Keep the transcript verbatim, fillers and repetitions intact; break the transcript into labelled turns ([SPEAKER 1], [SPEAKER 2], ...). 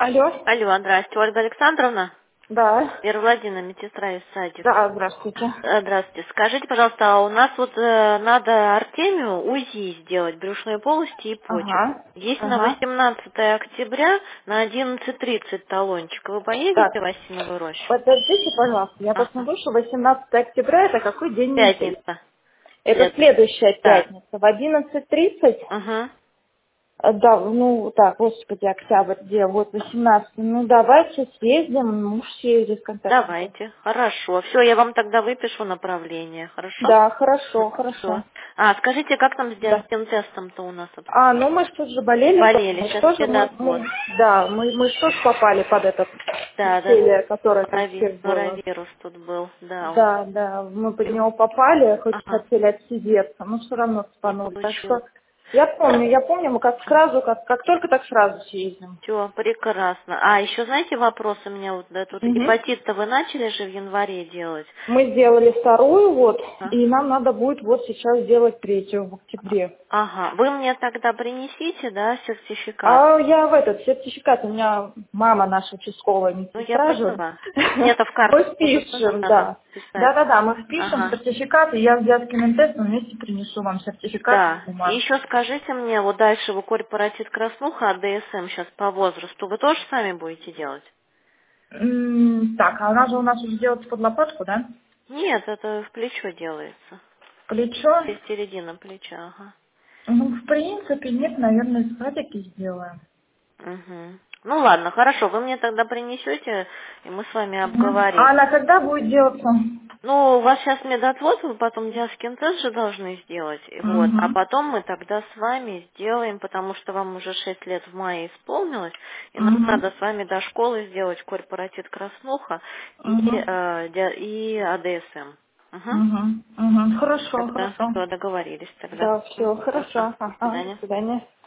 [SPEAKER 1] Алло.
[SPEAKER 2] Алло, здрасте, Ольга Александровна.
[SPEAKER 1] Да.
[SPEAKER 2] Вера Владимировна, медсестра из садика.
[SPEAKER 1] Да, здравствуйте.
[SPEAKER 2] Э, Здравствуйте. Скажите, пожалуйста, а у нас вот э, надо Артемию УЗИ сделать, брюшной полости и почек.
[SPEAKER 1] Ага.
[SPEAKER 2] Есть на
[SPEAKER 1] Ага.
[SPEAKER 2] восемнадцатое октября на одиннадцать тридцать талончик. Вы
[SPEAKER 1] Так,
[SPEAKER 2] поедете в Осиновую рощу?
[SPEAKER 1] подождите, пожалуйста. Я
[SPEAKER 2] Ага.
[SPEAKER 1] посмотрю, что восемнадцатое октября это какой день недели?
[SPEAKER 2] Пятница.
[SPEAKER 1] Это
[SPEAKER 2] След-
[SPEAKER 1] следующая
[SPEAKER 2] Да.
[SPEAKER 1] пятница. В одиннадцать тридцать?
[SPEAKER 2] Угу.
[SPEAKER 1] Э, Да, ну так, господи, октябрь, где? Вот восемнадцать. Ну давайте съездим, муж съездит в конце концов.
[SPEAKER 2] Давайте. Хорошо. Все, я вам тогда выпишу направление. Хорошо?
[SPEAKER 1] Да, хорошо, хорошо.
[SPEAKER 2] Все. А, скажите, как там с
[SPEAKER 1] Да.
[SPEAKER 2] диагностом-тестом-то у нас?
[SPEAKER 1] А, ну мы что же болели,
[SPEAKER 2] Болели,
[SPEAKER 1] мы
[SPEAKER 2] сейчас
[SPEAKER 1] что же, мы,
[SPEAKER 2] медотвод.
[SPEAKER 1] мы- да, мы, мы что ж попали под этот
[SPEAKER 2] Да, да,
[SPEAKER 1] веселье, которое там
[SPEAKER 2] Норови-
[SPEAKER 1] всех было.
[SPEAKER 2] норовирус тут был, да. он-
[SPEAKER 1] Да, да, мы под него попали, хоть
[SPEAKER 2] Ага,
[SPEAKER 1] хотели отсидеться, но все равно
[SPEAKER 2] не
[SPEAKER 1] спанули. Так что
[SPEAKER 2] получилось.
[SPEAKER 1] я помню, я помню, мы как сразу, как, как только так сразу съездим.
[SPEAKER 2] Все, прекрасно. А, еще знаете вопрос у меня вот, да, тут
[SPEAKER 1] Мгм.
[SPEAKER 2] гепатит-то вы начали же в январе делать?
[SPEAKER 1] Мы сделали вторую вот,
[SPEAKER 2] А?
[SPEAKER 1] и нам надо будет вот сейчас сделать третью в октябре.
[SPEAKER 2] Ага, вы мне тогда принесите, да, сертификат?
[SPEAKER 1] А я в этот сертификат, у меня мама наша участковая
[SPEAKER 2] Ну, я
[SPEAKER 1] медсестра же.
[SPEAKER 2] поняла. Где-то в
[SPEAKER 1] Мы
[SPEAKER 2] карточку же тоже
[SPEAKER 1] впишем,
[SPEAKER 2] надо
[SPEAKER 1] да.
[SPEAKER 2] писать.
[SPEAKER 1] Да-да-да, мы впишем
[SPEAKER 2] Ага.
[SPEAKER 1] сертификат, и я с детским тестом вместе принесу вам сертификат
[SPEAKER 2] Да.
[SPEAKER 1] в
[SPEAKER 2] И
[SPEAKER 1] бумажке.
[SPEAKER 2] еще скажите мне, вот дальше вы корпоратив краснуха, а ДСМ сейчас по возрасту, вы тоже сами будете делать?
[SPEAKER 1] М, Так, а она же у нас уже делается под лопатку, да?
[SPEAKER 2] Нет, это в плечо делается.
[SPEAKER 1] Плечо?
[SPEAKER 2] Через середину плеча, ага.
[SPEAKER 1] Ну, в принципе, нет, наверное, в садике сделаем.
[SPEAKER 2] Угу. Ну ладно, хорошо, вы мне тогда принесете, и мы с вами
[SPEAKER 1] Мгм. А
[SPEAKER 2] обговорим.
[SPEAKER 1] она когда будет делаться?
[SPEAKER 2] Ну, у вас сейчас медотвод, вы потом диаскин-тест же должны сделать. И вот. А
[SPEAKER 1] Угу.
[SPEAKER 2] потом мы тогда с вами сделаем, потому что вам уже шесть лет в мае исполнилось, и нам
[SPEAKER 1] Угу.
[SPEAKER 2] надо с вами до школы сделать корпоратив краснуха и,
[SPEAKER 1] Угу.
[SPEAKER 2] э, ди- и АДСМ. Угу.
[SPEAKER 1] Угу. Угу. Хорошо,
[SPEAKER 2] Тогда
[SPEAKER 1] хорошо.
[SPEAKER 2] все, договорились тогда.
[SPEAKER 1] Да,
[SPEAKER 2] М,
[SPEAKER 1] все,
[SPEAKER 2] Хорошо,
[SPEAKER 1] хорошо.
[SPEAKER 2] до
[SPEAKER 1] Ага,
[SPEAKER 2] свидания.
[SPEAKER 1] до свидания.